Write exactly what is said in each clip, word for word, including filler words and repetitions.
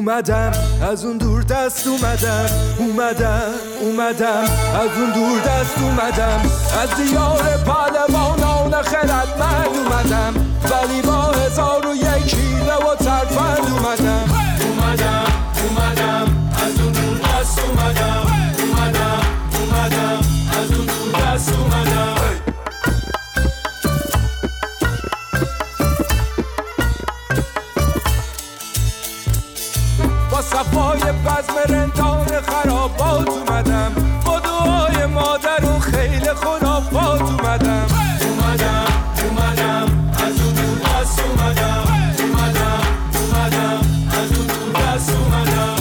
اومدم از اون دور دست اومدم اومدم اومدم از اون دور دست اومدم از دیار پهلوانان خردمند اومدم ولی با هزار و یک حیله و ترفند اومدم اومدم اومدم از اون دور دست اومدم اومدم اومدم از اون دور دست اومدم با صفای بزم رندان خرابات اومدم با دعای مادر و خیل خرافات اومدم اومدم اومدم از اون دور دست اومدم اومدم اومدم از اون دور دست اومدم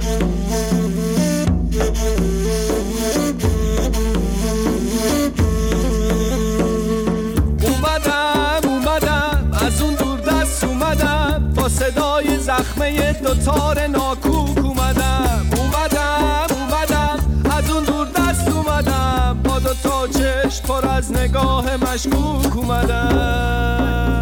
اومدم اومدم از اون دور دست اومدم با صدای زخمه دوتار ناکوک اومدم اومدم اومدم از اون دور دست اومدم با دوتا چشم پر از نگاه مشکوک اومدم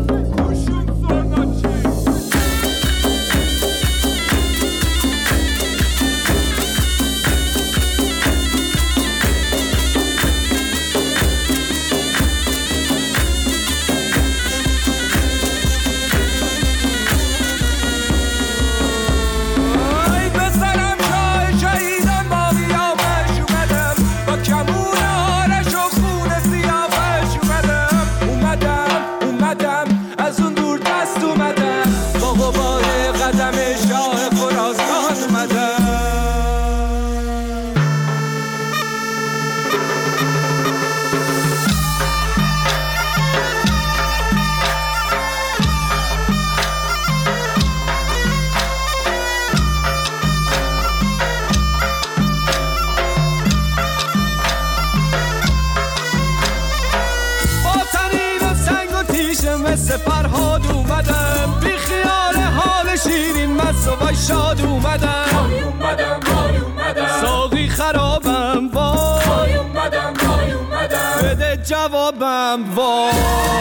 فرهاد اومدم بی خیال حال شیرین مست و وای شاد اومدم وای اومدم وای اومدم ساقی خرابم وای وای اومدم وای اومدم بده جوابم وای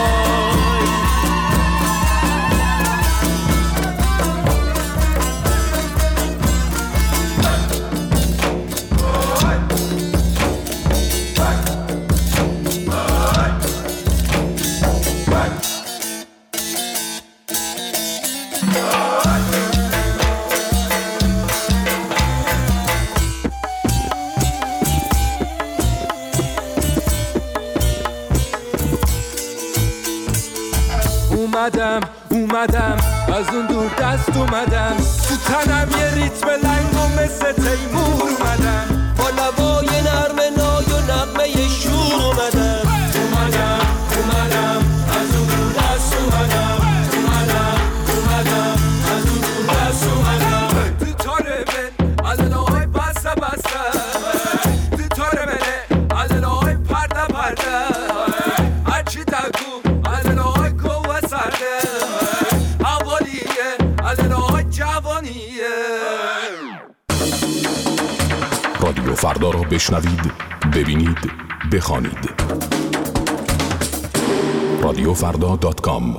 اومدم اومدم از اون دور دست اومدم تو تنم یه ریتم لنگ و مثل تیمور اومدم با لبای نرم نای و نغمه شور اومدم اومدم اومدم از اون دور دست اومدم اومدم اومدم از اون دور دست اومدم تو تاره من علنای بسته بسته تو تاره منه علنای پرده پرده هرچی دکو علنای کوه سرده حوالیه علنای جوانیه. رادیو فردا را بشنوید، ببینید، بخوانید. رادیو فردا دات کام.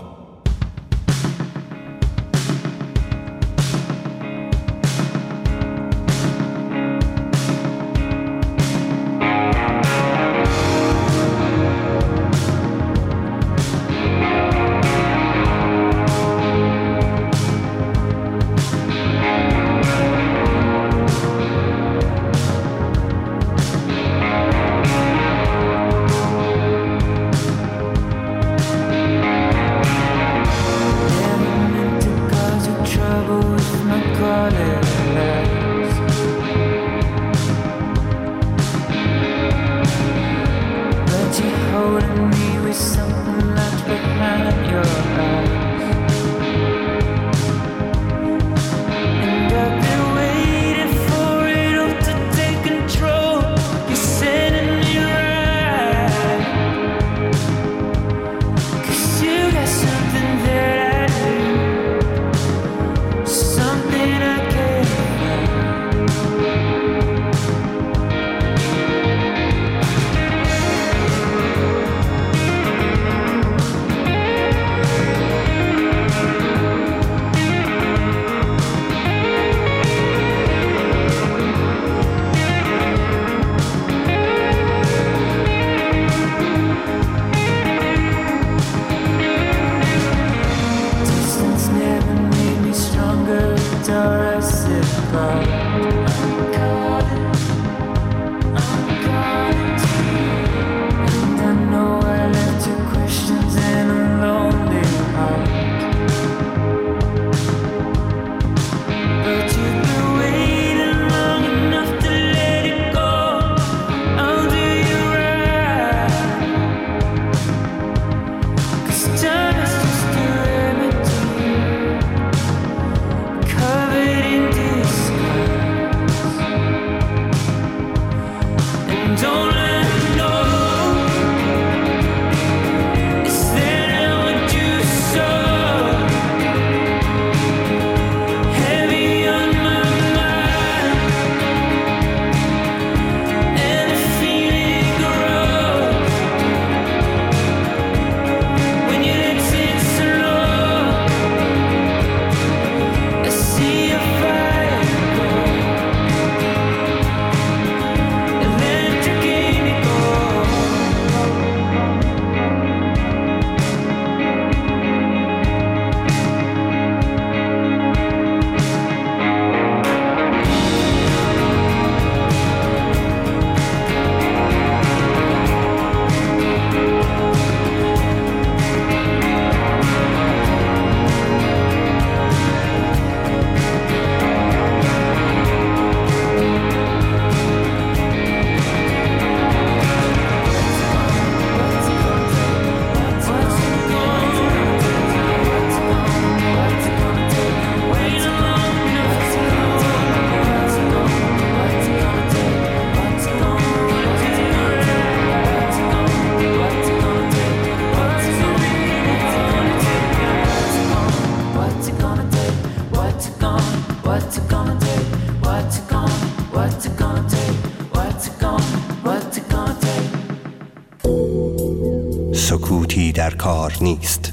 سکوتی در کار نیست.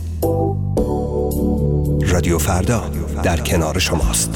رادیو فردا در کنار شماست.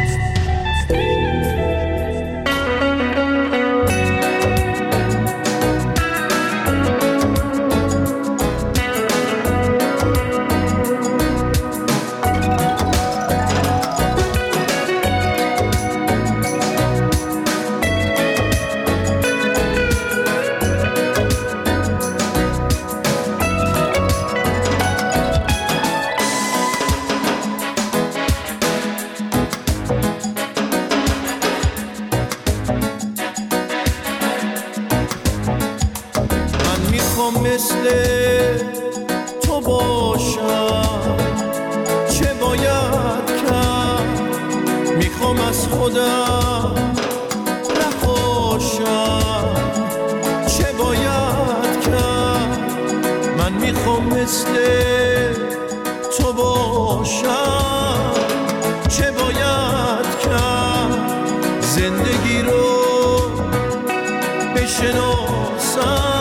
مثل تو باشم، چه باید کرد؟ میخوام از خودم نخواشم، چه باید کرد؟ من میخوام مثل تو باشم، چه باید کرد؟ زندگی رو بشناسم،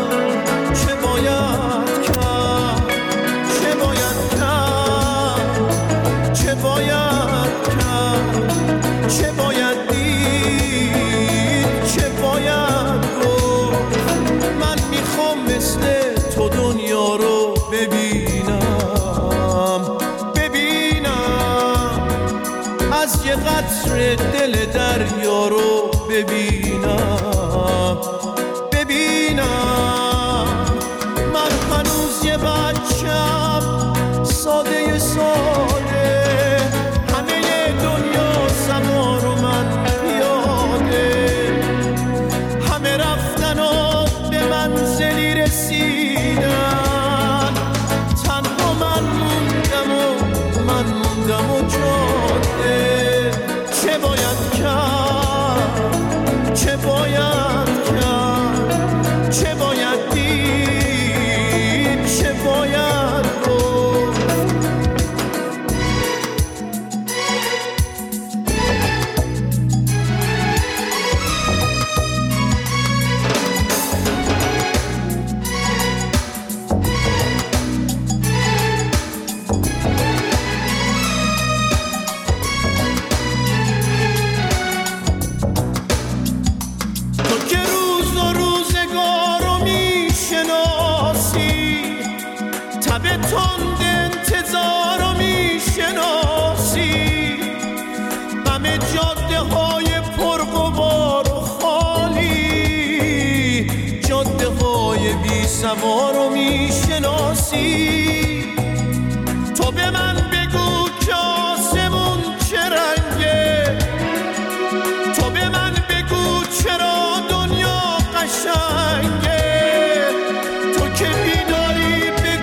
از یه قطره دل دریا رو ببینم ببینم من هنوز یه بچم ساده ساده، همه دنیا سوار و من پیاده، همه رفتن و به منزلی رسیدن، تنها من موندم و من موندم و جاده. چه باید کرد؟ چه باید کرد؟ چه باید دید؟ چه باید گفت؟ تند انتظار رو میشناسی، غم جاده های پرغبار و خالی، جاده های بی سوار رو میشناسی. تو به من بگو که آسمون چه رنگه، تو به من بگو چرا دنیا قشنگه، تو که بیداری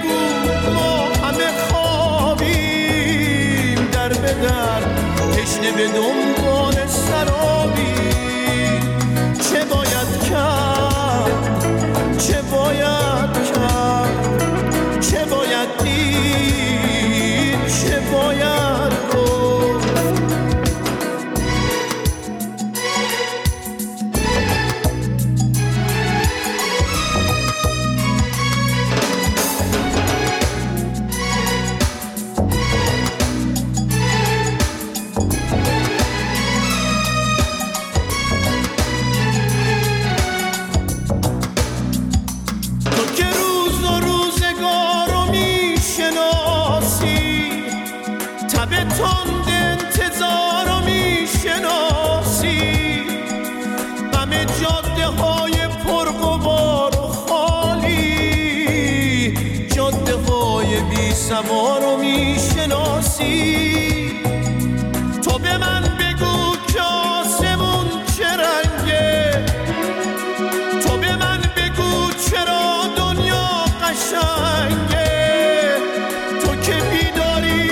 در تشنه به دنبال سرابی. چه باید کرد؟ چه باید کرد؟ چه باید دید؟ چه باید گفت؟ تند انتظار رو میشناسی، غم جاده های پرغبار و خالی، جاده های بی سوار رو میشناسی. تو به من بگو که آسمون چه رنگه، تو به من بگو چرا دنیا قشنگه، تو که بیداری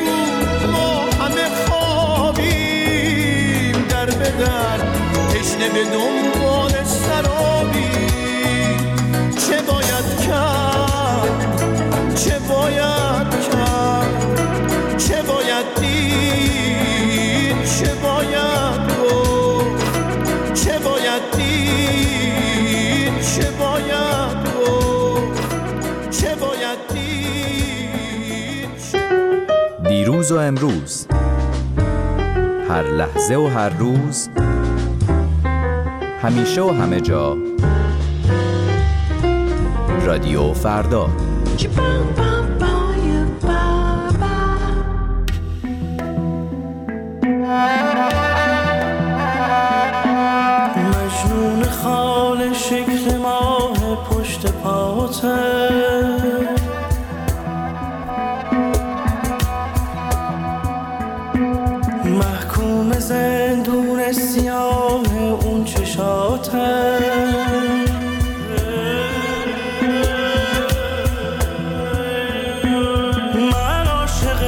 در تشنه به دنبال سرابی. چه باید کرد؟ چه باید کرد؟ چه باید دید؟ چه باید گفت؟ چه باید دید؟ چه باید گفت؟ چه دیروز و امروز، هر لحظه و هر روز، همیشه و همه جا. رادیو فردا. مجنون خال شکل ماه پشت پاته، محکوم زندون سیاه اون چشاته، من عاشق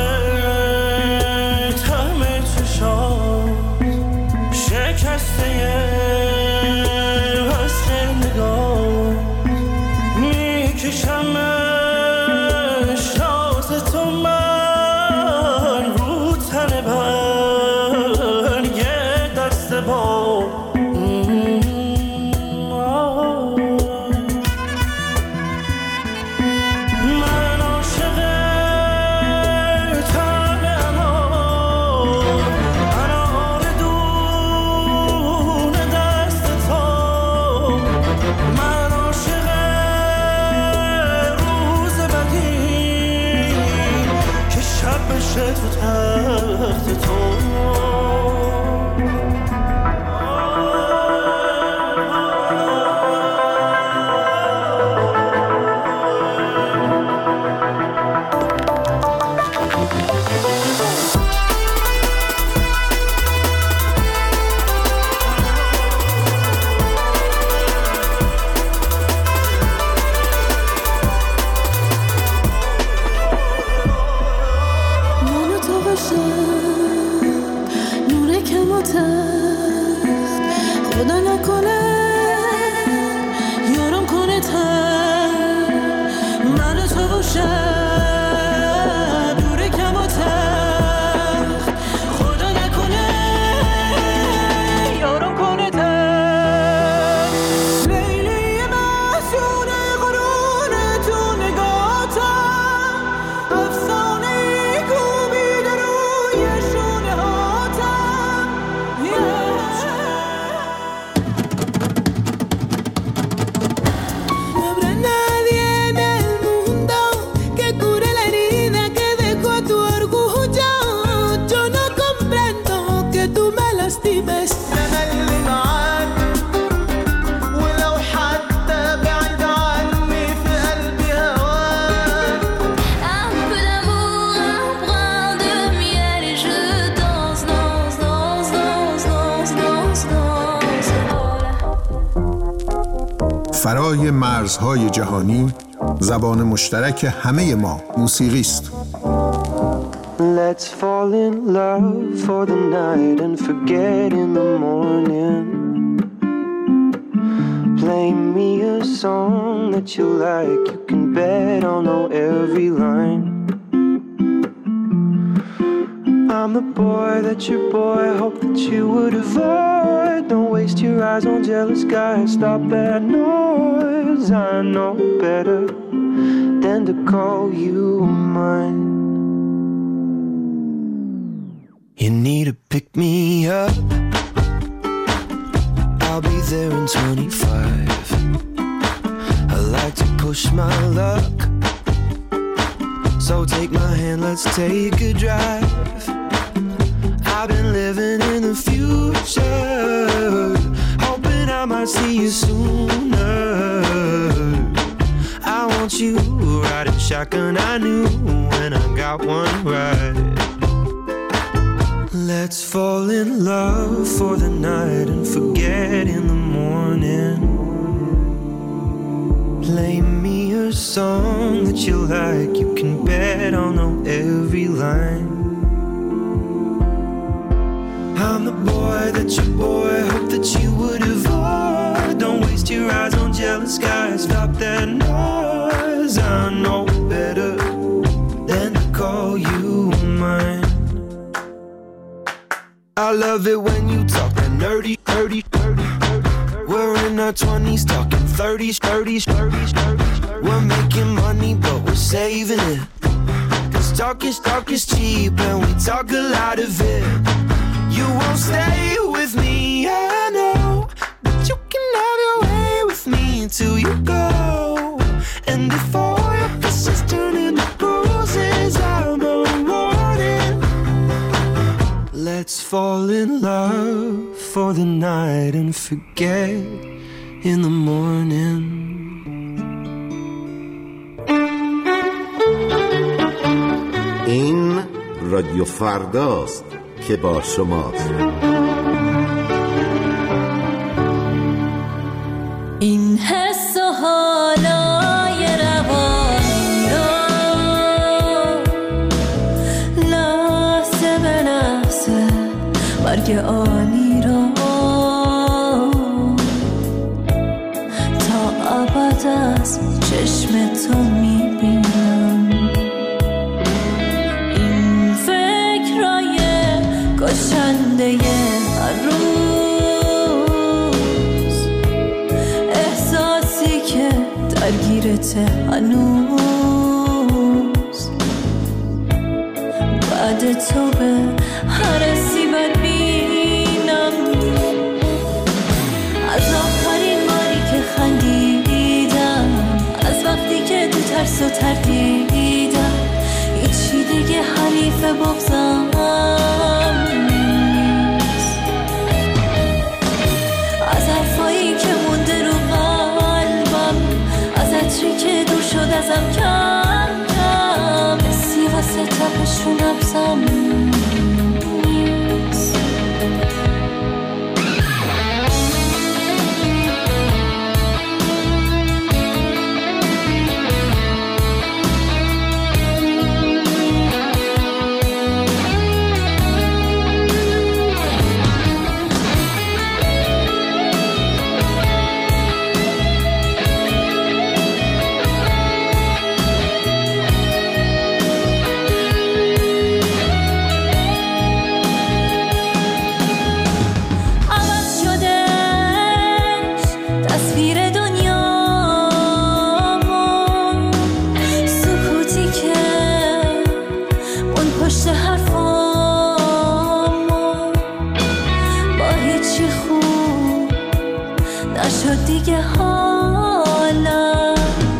طعم چشات، شکسته وصل نگاه، میکشم شاز تو من رو تن بر یه دست با من عاشق طعم انار، انار دون دست تو، من عاشق روز بدی که شب بشه تو تخت تو. من و تو باشم نور کم و تخت، خدا نکنه یارم کنه تر. من و تو باشم نور کم و تخت، خدا نکنه یارم کنه تر. لیلی محصول قرون تو نگاتم، افسانه کوبیده روی شونه هاتم. No habrá nadie en el mundo que cure la herida que dejó tu orgullo. Yo no comprendo que tú me lastimes. أنا اللي معاك ولو حتى بعيد عني في قلبي هواك. Un peu d'amour, un brin de miel et je danse, danse, danse, danse, danse, danse, danse. فرای مرزهای جهانی، زبان مشترک همه ما موسیقی است. Let's fall in love for the night and forget in the morning. Play me a song that you like, you can bet I'll know every line. I'm the boy that your boy hoped that you would avoid. Don't waste your eyes on jealous guys, stop that noise. I know better than to call you mine. You need to pick me up, I'll be there in twenty-five. I like to push my luck, so take my hand, let's take a drive. I've been living in the future, hoping I might see you sooner. I want you riding shotgun, I knew when I got one right. Let's fall in love for the night and forget in the morning. Play me a song that you like, you can bet I'll know every line. I'm the boy that your boy hoped that you would avoid. Don't waste your eyes on jealous guys, stop that noise. I know better than to call you mine. I love it when you talk that nerdy, nerdy, nerdy, nerdy. We're in our twenties, talking thirties, thirties, thirties, thirties. We're making money, but we're saving it. Cause Talk is, talk is cheap and we talk a lot of it. You won't stay with me, I know, but you can have your way with me until you go. And if all your kisses turn into bruises, I'm a warning. Let's fall in love for the night and forget in the morning. این رادیو فرداست که با شماست. این حس و حالای روانی رو لحظه به لحظه برگ آنی رو تا ابد از چشم تو میبینم. این فکرای کشنده هر روز، احساسی که درگیرته هنوز، بعد تو به هر سیبت بینم. از آخرین باری که خندیدم، از وقتی که تو ترس و تردیدم، هیچی دیگه حریف بغضم نیست. از حرفایی که مونده رو قلبم، از عطری که دور شد ازم کم کم، حسی واسه تپش رو نبضم نیست. دیگه حالا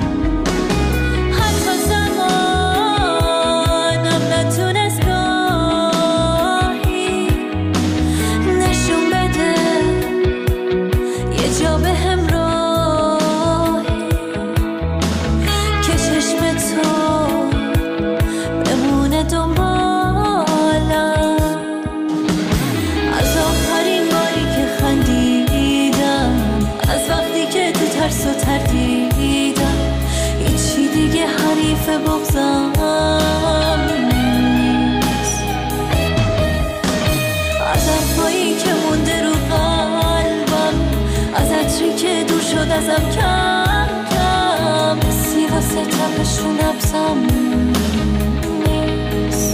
حتی زمانم نتونست گاهی نشون بده یه جا به همراهی که چشم تو بمونه دنبالم. از آخرین باری که خندیدم، از وقتی که تو ترس و تردیدم، هیچی دیگه حریف بغضم نیست. از حرفایی که مونده رو قلبم، از عطری که دور شد ازم کم کم، حسی واسه تپش رو نبضم نیست.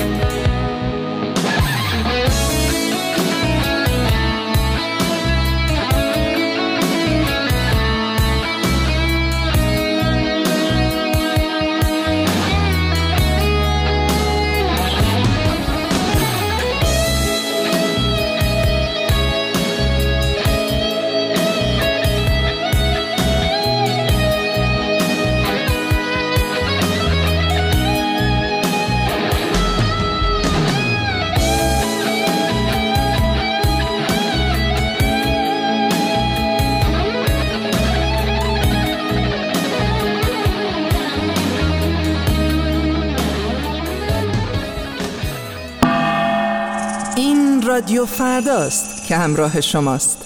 رادیو فرداست که همراه شماست.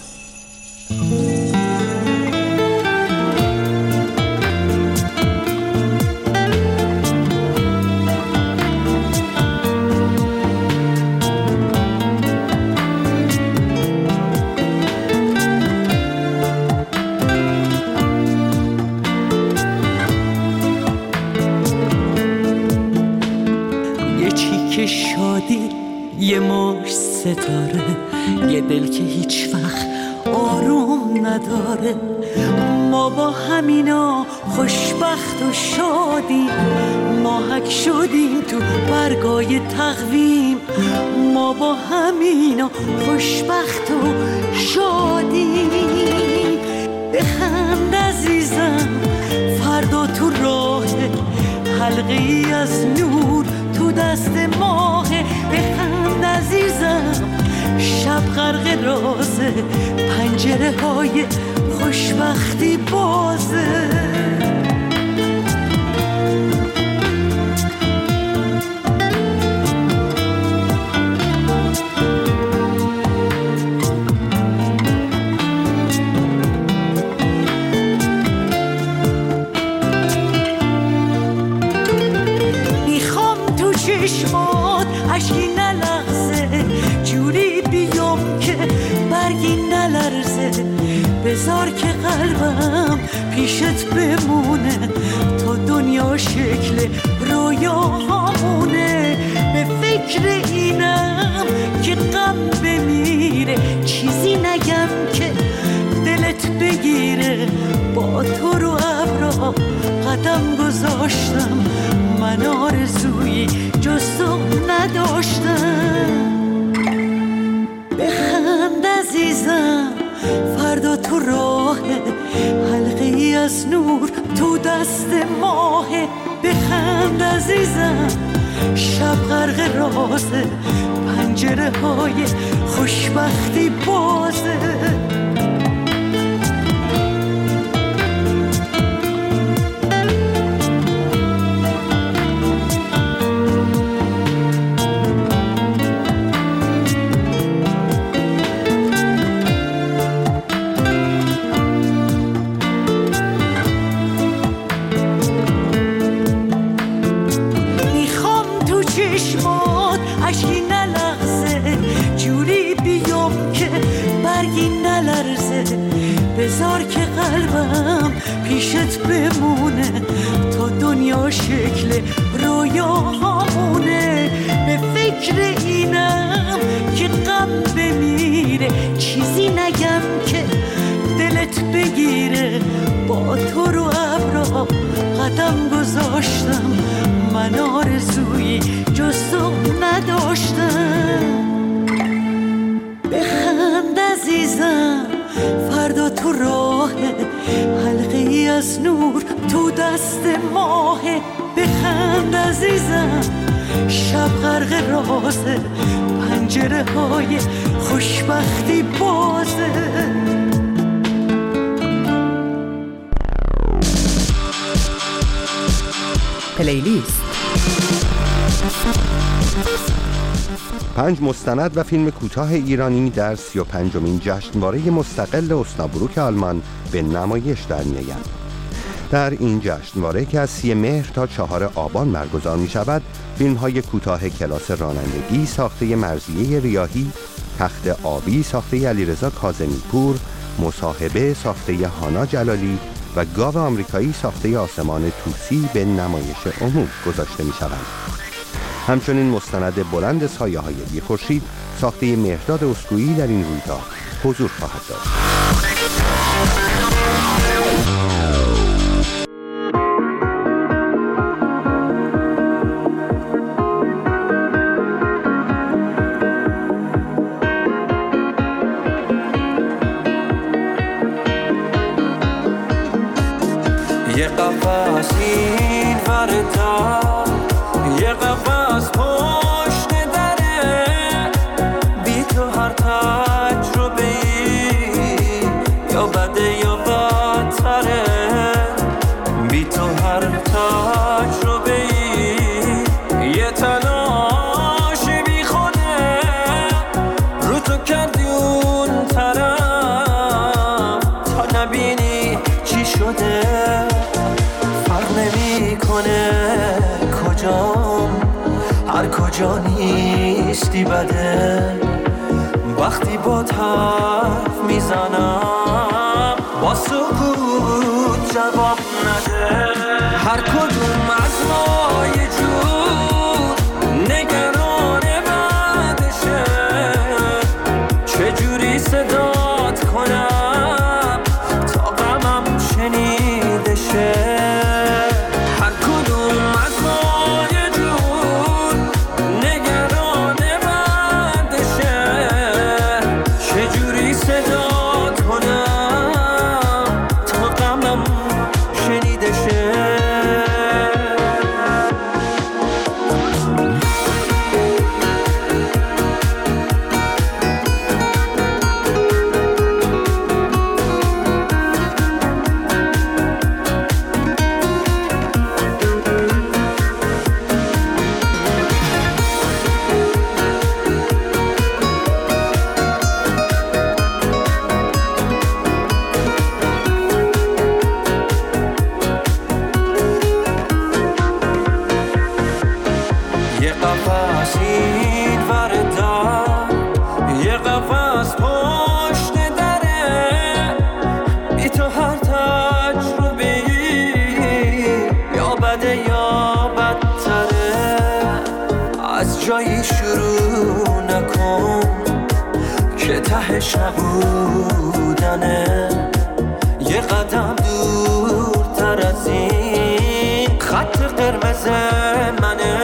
یه چیک شادی، یه مش ستاره، یه دل که هیچ وقت آروم نداره. ما با همینا خوشبخت و شادیم، ماهک شدیم تو برگای تقویم. ما با همینا خوشبخت و شادیم. بخند عزیزم فردا تو راه، حلقه ای از نور تو دست ماه. بخند عزیزم شب غرق رازه، پنجره های خوشبختی بازه. میخوام تو چشمات اشکی نلغزه، جوری بیام که برگی نلرزه. بذار که قلبم پیشت بمونه تا دنیا شکل رویاهامونه. به فکر اینم که غم بمیره، چیزی نگم که دلت بگیره. با تو رو ابرا قدم گذاشتم، من آرزویی جز تو نداشتم. بخند عزیزم فردا تو راه، حلقه ای از نور تو دست ماه. بخند عزیزم شب غرق رازه، پنجره های خوشبختی بازه. چشمات اشکی نلغزه، جوری بیام که برگی نلرزه. بذار که قلبم پیشت بمونه تا دنیا شکل رویاهامونه. به فکر اینم که غم بمیره، چیزی نگم که دلت بگیره. با تو رو ابرا قدم گذاشتم، من آرزویی جز تو نداشتم. بخند عزیزم فردا تو راه، حلقه ای از نور تو دست ماه. بخند عزیزم شب غرق رازه، پنجره های خوشبختی بازه. پلیلیست پنج مستند و فیلم کوتاه ایرانی در سی و پنجمین جشنواره مستقل اسنابروک آلمان به نمایش در می‌آیند. در این جشنواره که از سی مهر تا چهار آبان برگزار می شود، فیلم های کوتاه کلاس رانندگی ساخته مرضیه ریاحی، تخت آبی ساخته علیرضا کاظمی پور، مصاحبه ساخته هانا جلالی و گاو آمریکایی ساخته آسمان توسی به نمایش عموم گذاشته می شوند. همچنین مستند بلند سایه های بی خورشید ساخته مهرداد اسکویی در این رویداد حضور خواهد داشت. یه قفص این ورتا، یه قفص پشت دره، بی تو هر تجربه ای یا بده یا بدتره. بی تو هر تجربه ای یه تلاش بی خوده، رو تو کردی اون طرف تا نبینی چی شده. کجام هر کجا نیستی بده، وقتی با حرف میزنم با سکوت جواب نده. هر کدوم از ما یه جور نگران بعدشه، چجوری صدات کنم تا غمم شنیده دیگه شروع نکن که تهش نبودنه، یه قدم دورتر از این خط قرمز منه.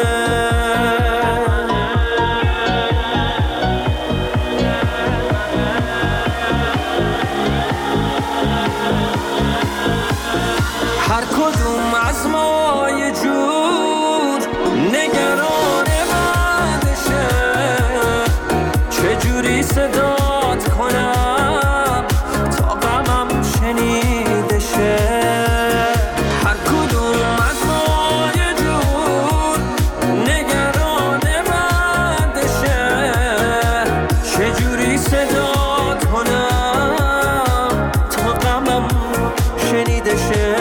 هر کدوم از ما یه جور نگران بعدشه، چجوری صدات کنم تا غمم شنیده شه. هر کدوم از ما یه جور نگران بعدشه، چجوری صدات کنم تا غمم شنیده شه.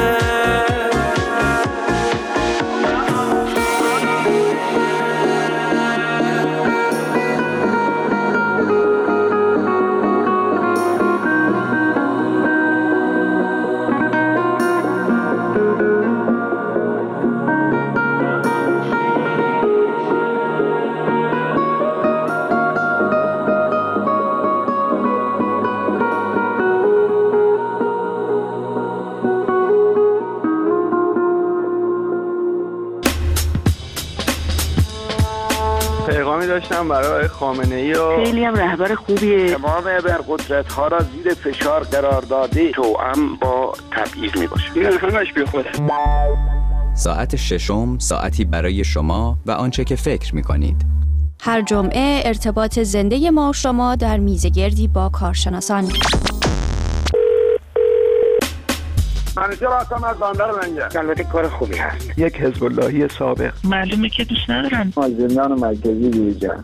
پیغامی داشتم برای خامنه‌ای و خیلی هم رهبر خوبیه. تمام ابرقدرت‌ها را زیر فشار قرار داده، توأم با تبعیض میباشه. این همش بی خوده. ساعت ششم، ساعتی برای شما و آنچه که فکر می‌کنید. هر جمعه ارتباط زنده ما و شما در میزگردی با کارشناسان. منیجر هستم از بندر منگه. البته کار خوبی هست. یک حزب اللهی سابق. معلومه که دوست ندارن. زندان مرکزی دیجان.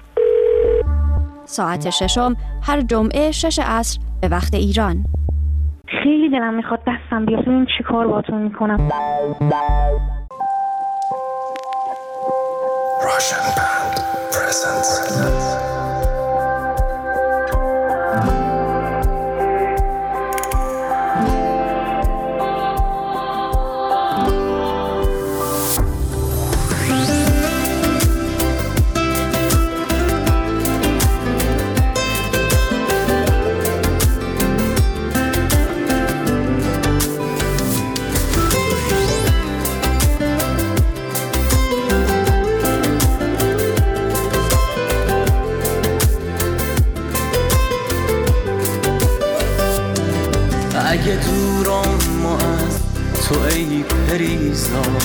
ساعت ششم هر جمعه شش عصر به وقت ایران. خیلی دلم میخواد دستم بیاد ببینم چی کار باهاتون میکنم. Russian Band presents اگه دورم از تو ای پریزا،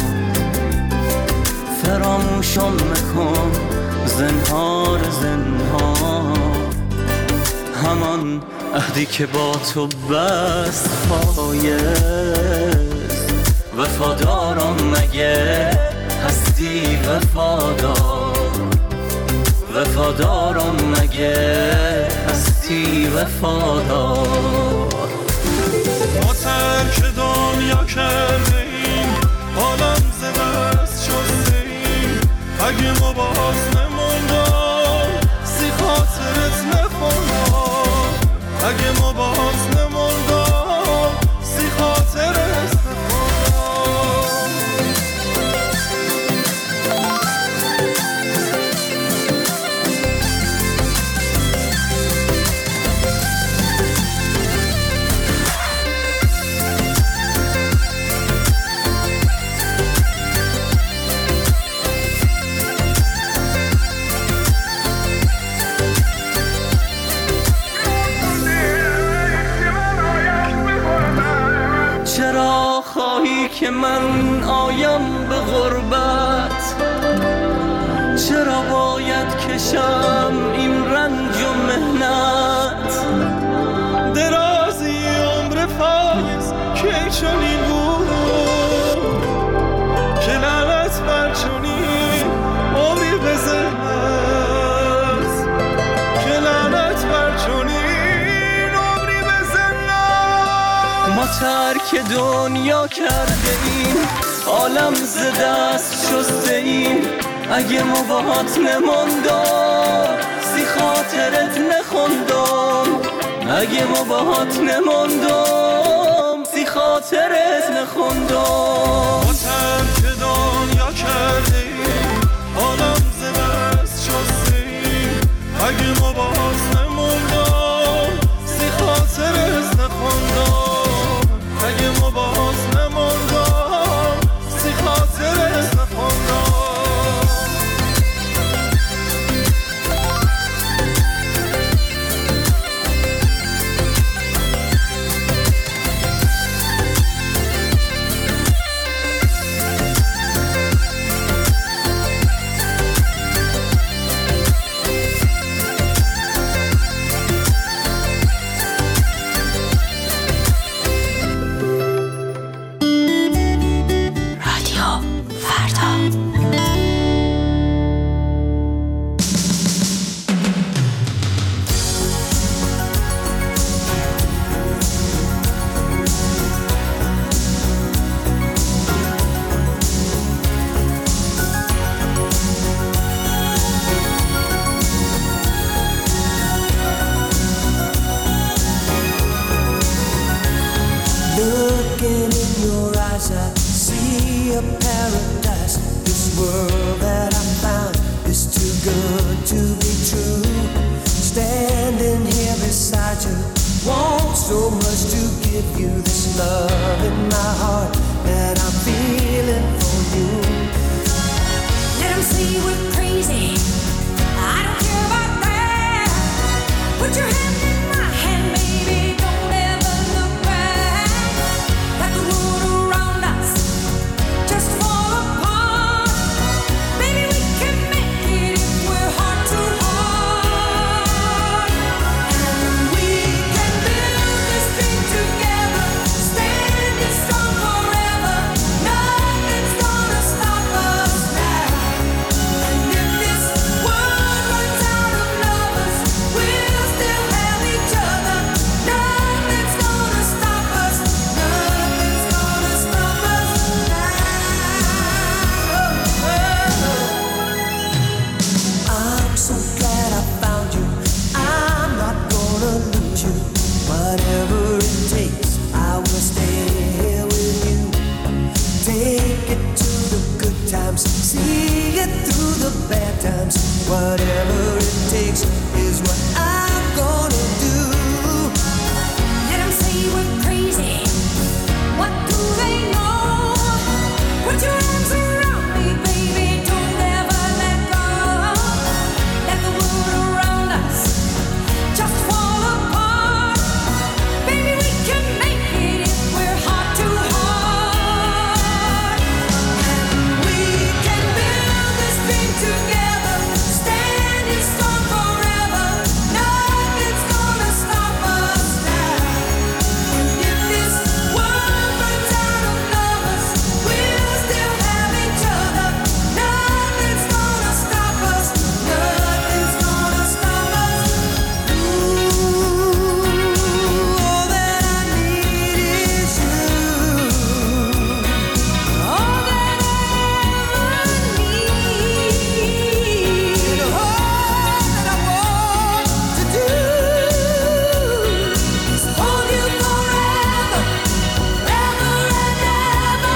فراموشم مکن زنهار زنهار. همان عهدی که با تو بست پایست، وفادارم مگه هستی وفادار، وفادارم مگه هستی وفادار. ما ترک دنیا کرده ایم، عالم ز دست شسته ایم. اگه ما باز نموندم سی خاطرت نخوندم، اگه ما باز نموندم سی خاطرت چرا خواهی که من آیم به غربت؟ چرا باید کشم این رنج و مهنت؟ درازی عمر فایز که چنین بود، که لعنت بر چنین عمری بزنت، که لعنت بر چنین عمری بزنت. ما ترک دنیا کرده ایم، عالم ز دست شسته ایم. اگه ما باهات نموندم سی خاطرت نخوندم، اگه ما باهات نموندم سی خاطرت نخوندم. ما ترک دنیا کرده ایم، عالم ز دست Looking in your eyes, I see a paradise. This world that I found is too good to be true. Standing here beside you, want so much to give you this love in my heart that I'm feeling for you. Let them say we're crazy, I don't care about that. Put your hand in my hand, baby, don't ever look back. Let the world around us just fall apart. Baby, we can make it if we're heart to heart. And we can build this thing together, standing strong forever. Nothing's gonna stop us now. And if this world runs out of lovers, we'll still have each other. Nothing's gonna stop us. Nothing's gonna stop us now. I'm so glad I found you. I'm not gonna lose you. Whatever it takes, I will stay here with you. Take it to the good times, see it through the bad times. Whatever it takes is what I'm gonna do. Let them say we're crazy. What do they know? Put your arms around me, baby. Don't ever let go. Let the world around us just fall apart. Baby, we can make it if we're heart to heart. And we can build this thing together, standing strong forever. Nothing's gonna stop us now. And if this world runs out of lovers, we'll still have each other. Nothing's gonna stop us. Nothing's gonna stop us. Ooh, all that I need is you. All that I ever need. All that I want to do is hold you forever, forever and ever.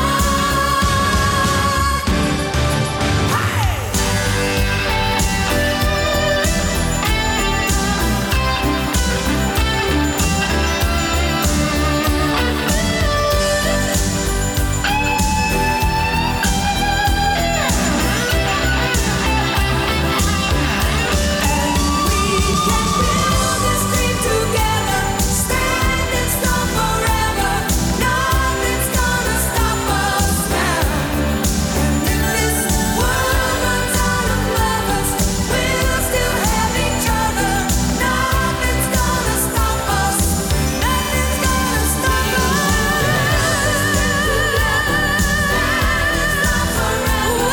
Build this thing together, standing strong forever. Nothing's gonna stop us now. And if this world runs out of lovers, we'll still have each other. Nothing's gonna stop us. Nothing's gonna stop us. Stop forever.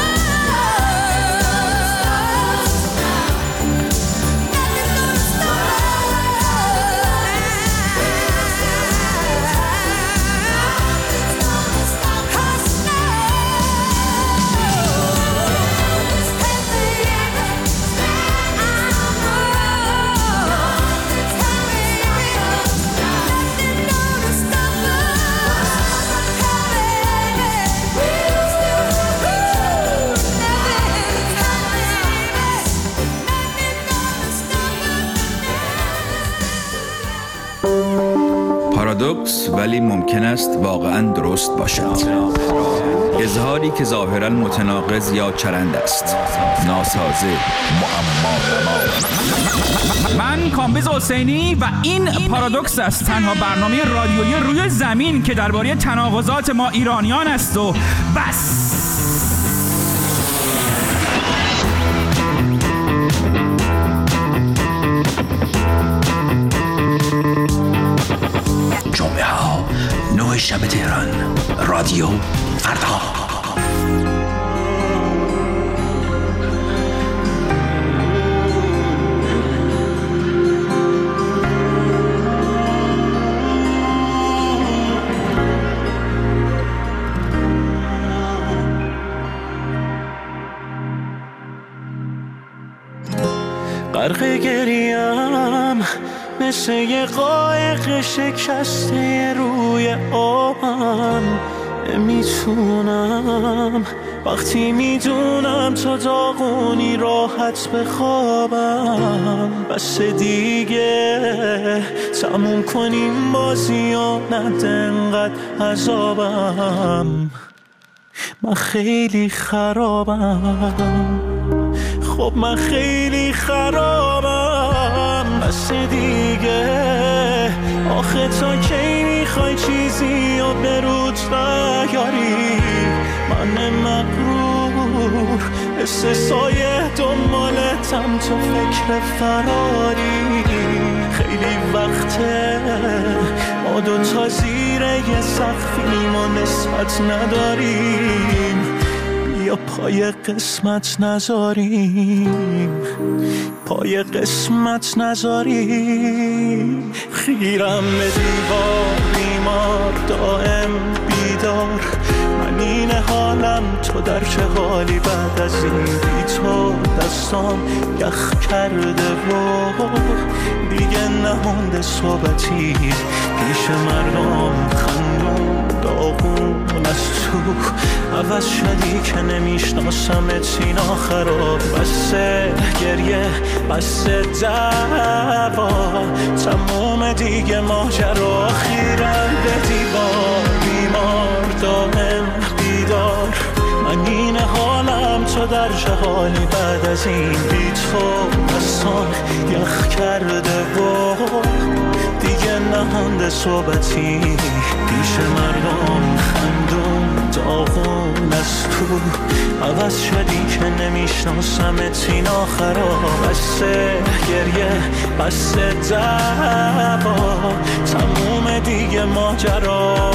پارادوکس ولی ممکن است واقعاً درست باشد. اظهاری که ظاهراً متناقض یا چرند است. ناسازه، معما. من کامبیز حسینی و این پارادوکس است، تنها برنامه رادیویی روی زمین که درباره تناقضات ما ایرانیان است و بس. جمعه ها نه شب تهران، رادیو فردا. غرق گریم مثل یه قایق شکسته روی آبم. نمیتونم وقتی میدونم تو داغونی راحت بخوابم. بس دیگه تموم کنیم بازی و نده انقدر عذابم. من خیلی خرابم، خب من خیلی خرابم. بس دیگه آخه تا کی میخوای چیزی و برود بیاری؟ من مغرور مثل سایه دنبالتم تو فکر فراری. خیلی وقته ما دوتا زیر یه سقفیم و نسبت نداریم. یا پای قسمت نذاریم، پای قسمت نذاریم. خیرم به دیوار بیمار دائم بیدار. من این حالم تو در چه حالی بعد از این بی تو؟ دستام یخ کرده و دیگه نمونده صحبتی پیش مردم. خندون داغون از تو عوض شدی که نمیشناسمت. سینا خراب بسه گریه بسه دعوا. تموم دیگه ماجرا. خیرم به دیوار بیمار دائم بیدار. من این حالم تو در چه حالی بعد از این بی تو؟ دستان یخ کرده و دیگه نمونده صحبتی پیش مردم. خندون داغون از تو عوض شدی که نمیشناسمت. سینا خراب بسه گریه بسه دعوا. تموم دیگه ماجرا.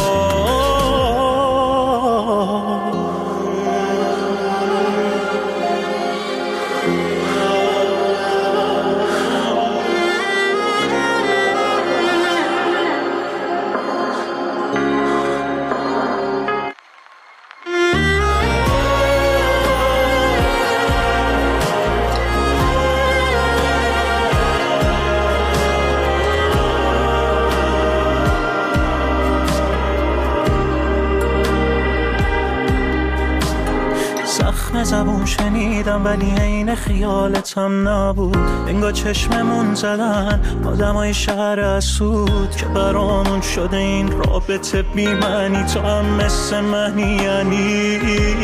زبون شنیدم ولی عین خیالتم نبود. انگار چشممون زدن آدمای شهر اسود که برامون شده این رابطه بی معنی. تو هم مثل منی یعنی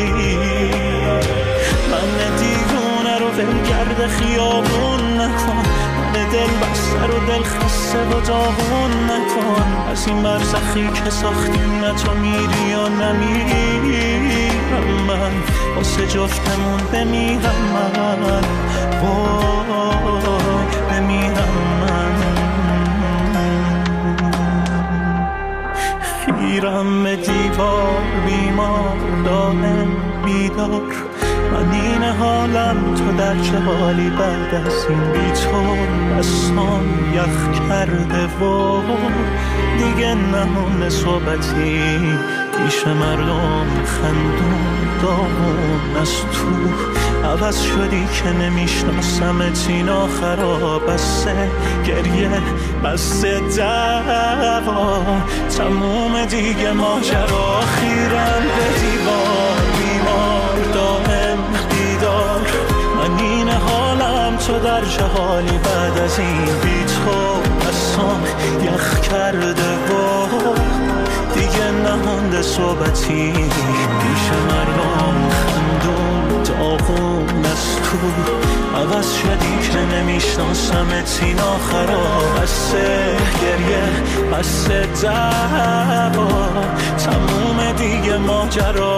من دیوونه رو ولگرد خیابون نکن. من دل بسته رو دل خسته و داغون نکن. از این برزخی که ساختیم نه تو میری یا نمیری. من واسه جفتمون بمیرم من، وای بمیرم من. خیرم به دیوار بیمار دائم بیدار. من این حالم تو در چه حالی بعد از این بی تو؟ دستان یخ کرده و دیگه نمونه صحبتی پیش مردم. خندون داغون از تو عوض شدی که نمیشناسمت. سینا خراب بسه گریه بسه دعوا. تموم دیگه ماجرا. خیرم به دیوار بیمار دائم بیدار. من این حالم تو در چه حالی بعد از این بی تو؟ دستان یخ کرده و دیگه نمونده صحبتی پیش مردم. خندون داغون از تو عوض شدی که نمیشناسمت. سینا خراب بسه گریه بسه دعوا. تموم دیگه ماجرا.